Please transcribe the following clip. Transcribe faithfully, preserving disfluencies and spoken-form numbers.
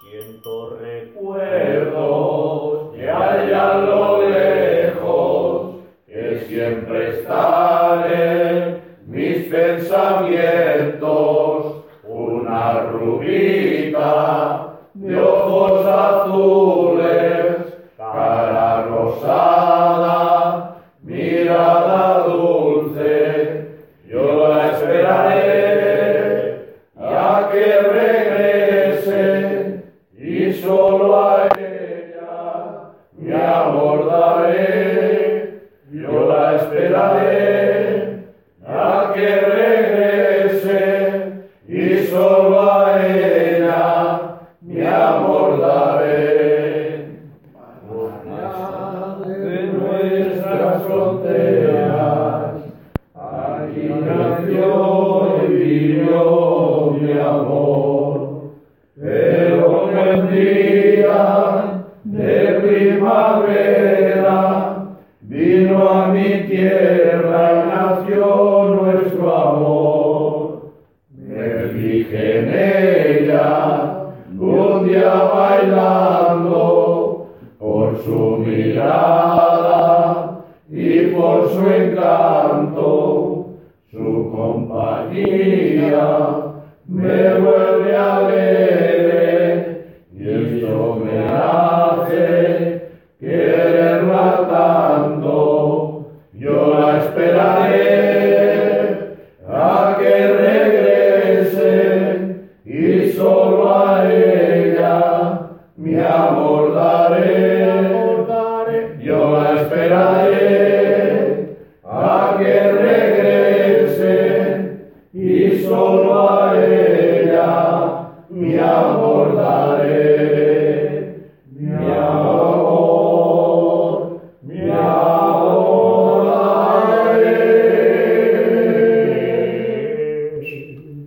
Siento recuerdos que hay a lo lejos, que siempre están en mis pensamientos. Una rubita de ojos azules, cara rosada, mirada dulce. Yo la esperaré a que regrese y solo a ella me abordaré. Yo la esperaré a que regrese y solo a ella me abordaré. Más allá de nuestras fronteras, aquí nació y vivió mi amor. Pero un día de primavera vino a mi tierra y nació nuestro amor. Me fijé en ella un día bailando, por su mirada y por su encanto. Su compañía me vuelve alegre